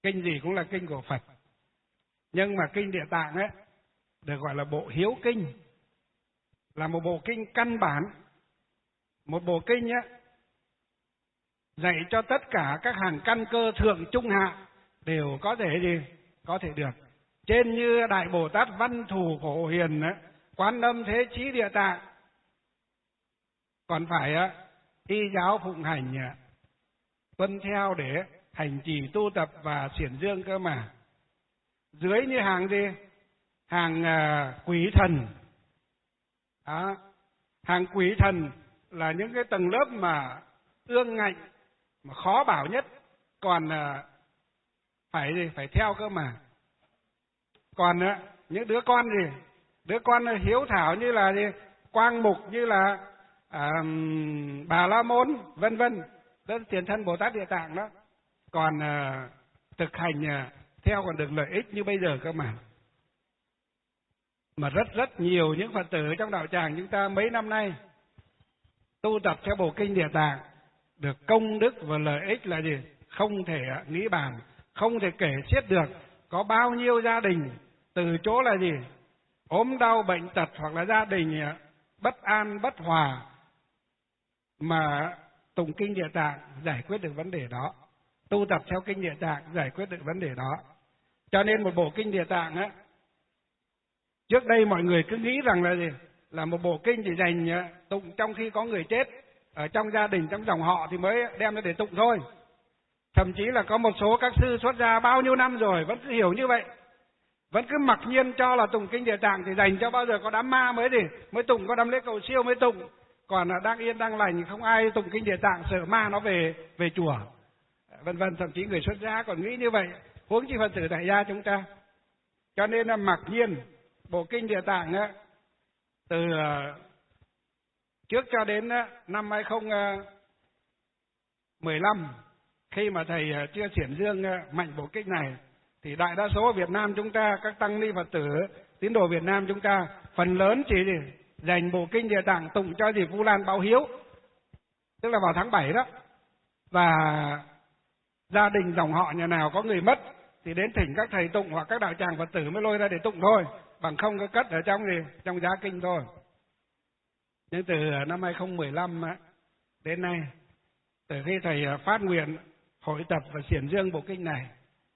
Kinh gì cũng là kinh của Phật. Nhưng mà kinh Địa Tạng ấy được gọi là bộ hiếu kinh, là một bộ kinh căn bản, một bộ kinh ấy dạy cho tất cả các hàng căn cơ thượng trung hạ đều có thể gì? Có thể được. Trên như Đại Bồ Tát Văn Thù Phổ Hiền ấy, Quan Âm Thế Chí Địa Tạng còn phải y giáo phụng hành, tuân theo để hành trì tu tập và xiển dương cơ mà. Dưới như hàng gì? Hàng quỷ thần. Đó. Hàng quỷ thần là những cái tầng lớp mà ương ngạnh, mà khó bảo nhất, còn phải gì? Phải theo cơ mà. Còn những đứa con gì? Đứa con hiếu thảo như là gì? Quang Mục, như là Bà La Môn, vân vân, đó là tiền thân Bồ Tát Địa Tạng đó. Còn thực hành theo còn được lợi ích như bây giờ cơ mà. Mà rất nhiều những Phật tử trong đạo tràng chúng ta mấy năm nay tu tập theo bộ kinh Địa Tạng được công đức và lợi ích là gì? Không thể nghĩ bàn, không thể kể xiết được. Có bao nhiêu gia đình từ chỗ là gì? Ốm đau bệnh tật, hoặc là gia đình bất an bất hòa, mà tụng kinh Địa Tạng giải quyết được vấn đề đó, tu tập theo kinh Địa Tạng giải quyết được vấn đề đó. Cho nên một bộ kinh Địa Tạng á, trước đây mọi người cứ nghĩ rằng là gì? Là một bộ kinh chỉ dành tụng trong khi có người chết ở trong gia đình, trong dòng họ thì mới đem ra để tụng thôi. Thậm chí là có một số các sư xuất gia bao nhiêu năm rồi vẫn hiểu như vậy, vẫn cứ mặc nhiên cho là tụng kinh Địa Tạng thì dành cho bao giờ có đám ma mới tụng, có đám lễ cầu siêu mới tụng. Còn đang yên đang lành không ai tụng kinh Địa Tạng, sợ ma nó về chùa, vân vân. Thậm chí người xuất gia còn nghĩ như vậy, huống chi Phật tử tại gia chúng ta. Cho nên là mặc nhiên bộ kinh Địa Tạng á, từ trước cho đến năm 2015, khi mà thầy chưa xiển dương mạnh bộ kinh này, thì đại đa số ở Việt Nam chúng ta, các tăng ni Phật tử tín đồ Việt Nam chúng ta phần lớn chỉ dành bộ kinh Địa Tạng tụng cho dịp Vu Lan báo hiếu, tức là vào tháng 7 đó. Và gia đình dòng họ nhà nào có người mất thì đến thỉnh các thầy tụng hoặc các đạo tràng Phật tử mới lôi ra để tụng thôi, bằng không có cất ở trong giá kinh thôi. Nhưng từ năm 2015 đến nay, từ khi thầy phát nguyện hội tập và xiển dương bộ kinh này,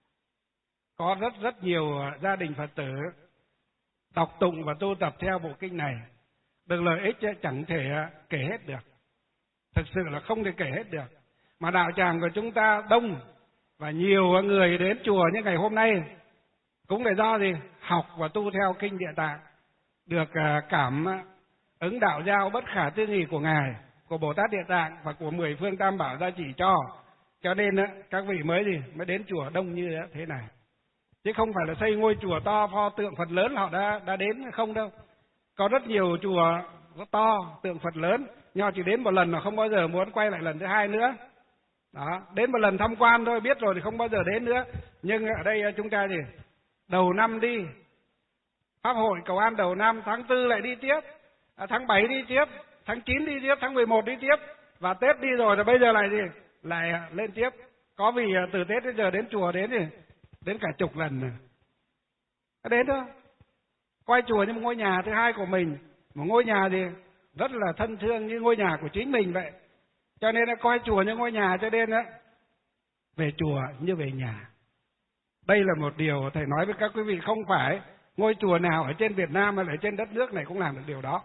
có rất nhiều gia đình Phật tử đọc tụng và tu tập theo bộ kinh này, được lợi ích chẳng thể kể hết được. Thực sự là không thể kể hết được. Mà đạo tràng của chúng ta đông và nhiều người đến chùa như ngày hôm nay cũng là do gì? Học và tu theo kinh Địa Tạng, được cảm ứng đạo giao bất khả tư nghị của Ngài, của Bồ Tát Địa Tạng và của 10 phương Tam Bảo gia chỉ cho. Cho nên các vị mới đến chùa đông như thế này. Chứ không phải là xây ngôi chùa to, pho tượng Phật lớn họ đã đến không đâu. Có rất nhiều chùa có to, tượng Phật lớn, nhưng họ chỉ đến một lần mà không bao giờ muốn quay lại lần thứ hai nữa. Đó, đến một lần tham quan thôi, biết rồi thì không bao giờ đến nữa. Nhưng ở đây chúng ta đầu năm đi, Pháp hội cầu an đầu năm, tháng 4 lại đi tiếp, tháng 7 đi tiếp, tháng 9 đi tiếp, tháng 11 đi tiếp, và Tết đi rồi bây giờ lại lên tiếp. Có vì từ Tết đến giờ đến chùa đến cả chục lần rồi. Đến thôi. Coi chùa như một ngôi nhà thứ hai của mình, một ngôi nhà rất là thân thương như ngôi nhà của chính mình vậy. Cho nên coi chùa như ngôi nhà, cho nên về chùa như về nhà. Đây là một điều thầy nói với các quý vị, không phải ngôi chùa nào ở trên Việt Nam hay ở trên đất nước này cũng làm được điều đó.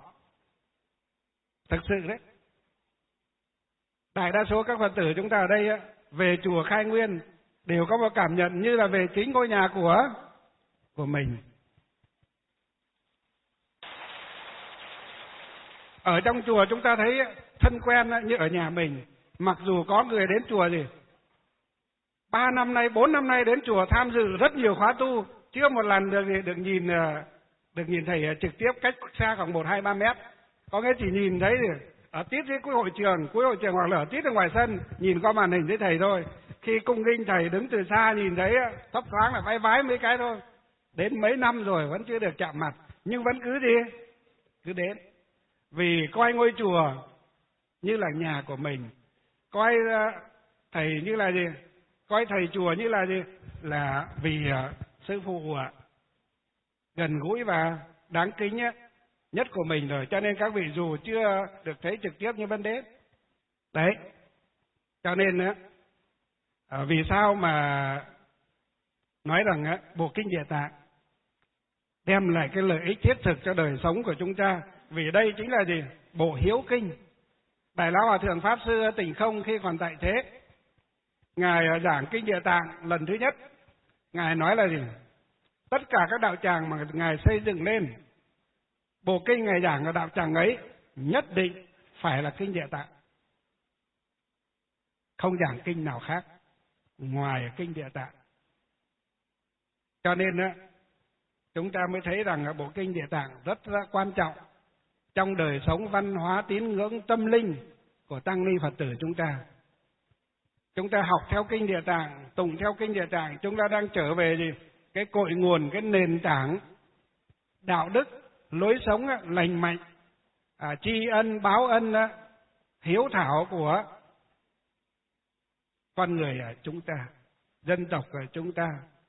Thực sự đấy. Đại đa số các Phật tử chúng ta ở đây về chùa khai nguyên đều có một cảm nhận như là về chính ngôi nhà của mình. Ở trong chùa chúng ta thấy thân quen như ở nhà mình. Mặc dù có người đến chùa 3 năm nay, 4 năm nay đến chùa tham dự rất nhiều khóa tu, chưa một lần được nhìn thầy trực tiếp cách xa khoảng 1-2-3 mét. Có nghĩa chỉ nhìn thấy ở tít dưới cuối hội trường hoặc là ở tít ở ngoài sân, nhìn qua màn hình thấy thầy thôi. Khi cung nghinh thầy đứng từ xa nhìn thấy thấp thoáng là vái mấy cái thôi. Đến mấy năm rồi vẫn chưa được chạm mặt, nhưng vẫn cứ đến. Vì coi ngôi chùa như là nhà của mình, coi thầy như là coi thầy chùa như là là vì sư phụ gần gũi và đáng kính nhất của mình rồi, cho nên các vị dù chưa được thấy trực tiếp nhưng vẫn đến. Đấy, cho nên vì sao mà nói rằng bộ kinh Địa Tạng đem lại cái lợi ích thiết thực cho đời sống của chúng ta, vì đây chính là gì? Bộ hiếu kinh. Đại lão Hòa thượng Pháp sư Tịnh Không khi còn tại thế, ngài giảng kinh Địa Tạng lần thứ nhất, ngài nói là gì? Tất cả các đạo tràng mà ngài xây dựng lên, bộ kinh ngài giảng ở đạo tràng ấy nhất định phải là kinh Địa Tạng, không giảng kinh nào khác ngoài kinh Địa Tạng. Cho nên chúng ta mới thấy rằng bộ kinh Địa Tạng rất quan trọng trong đời sống văn hóa tín ngưỡng tâm linh của tăng ni Phật tử chúng ta. Chúng ta học theo kinh Địa Tạng, tụng theo kinh Địa Tạng, chúng ta đang trở về gì? Cái cội nguồn, cái nền tảng đạo đức, lối sống lành mạnh, tri ân, báo ân, hiếu thảo của con người chúng ta, dân tộc chúng ta.